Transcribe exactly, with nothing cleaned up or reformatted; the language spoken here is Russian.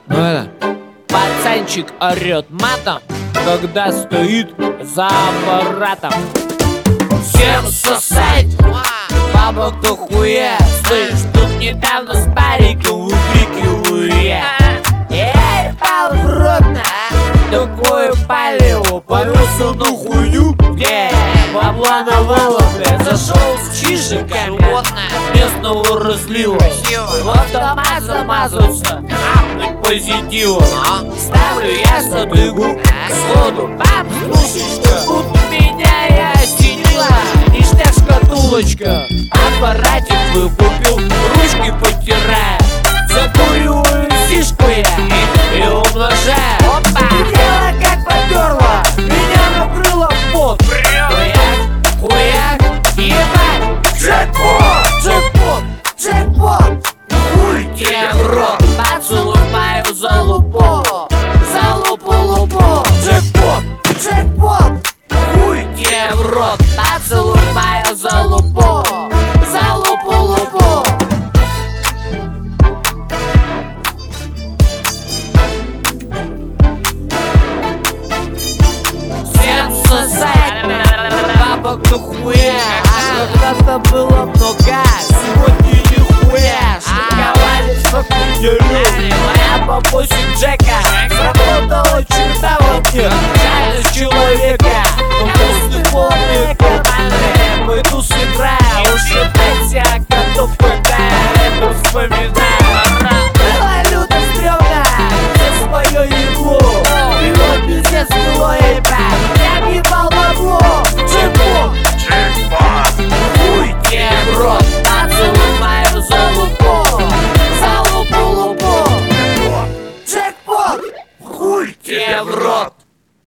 Ну это. Пацанчик орет матом, когда стоит за аппаратом. Всем сосать, баба кто хуя. Слышь, тут недавно с париком выкрикиваю я: эй, палбродно, такое палево, повелся на хуйню, где бабла навала, блядь. Зашел с чижиками местного разлива, в автомат замазался, апнуть позитивом. Ставлю я садыгу, сходу баб, слушечка, тут меня я осенила, ништяк шкатулочка. Аппаратик выкупил, ручки потирая, закуриваю сишку я и умножаю. Опа! Дело как поперло, меня накрыло пот. Хуяк, хуяк, ебать! Джекпот! Джекпот! Джекпот! Хуй тебе в рот! Поцелуй мою залупу! Залупу-лупу! Джекпот! Джекпот! Хуй тебе в рот! Поцелуй мою залупу! Залупу-лупу! Всем сосать! Баба кто хуя! Когда-то было много, сегодня нихуя. Шиковали сокутерю. Моя бабусик Джека сработала чертовки. Жалость человека, но после полной команды мы тут сыграем. Ушибать себя котов, когда я это вспоминаю. Было люто стрёмно за свое ебло. Его пиздец было ебать, я въебал бабло. Джекпот! Хуй тебе в рот, поцелуй мою залупу! Залупу-лупу! Джекпот! Хуй тебе в рот!